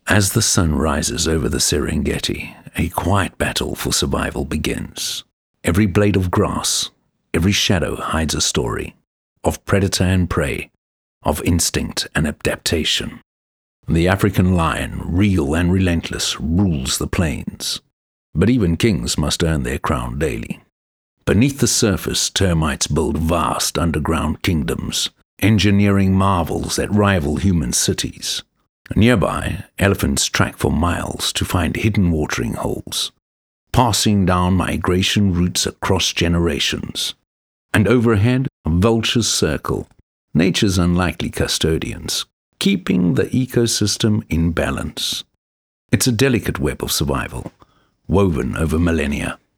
As the sun rises over the Serengeti, a quiet battle for survival begins. Every blade of grass, every shadow hides a story of predator and prey, of instinct and adaptation. The African lion, real and relentless, rules the plains. But even kings must earn their crown daily. Beneath the surface, termites build vast underground kingdoms, engineering marvels that rival human cities. Nearby, elephants track for miles to find hidden watering holes, passing down migration routes across generations. And overhead, vultures circle, nature's unlikely custodians, keeping the ecosystem in balance. It's a delicate web of survival, woven over millennia.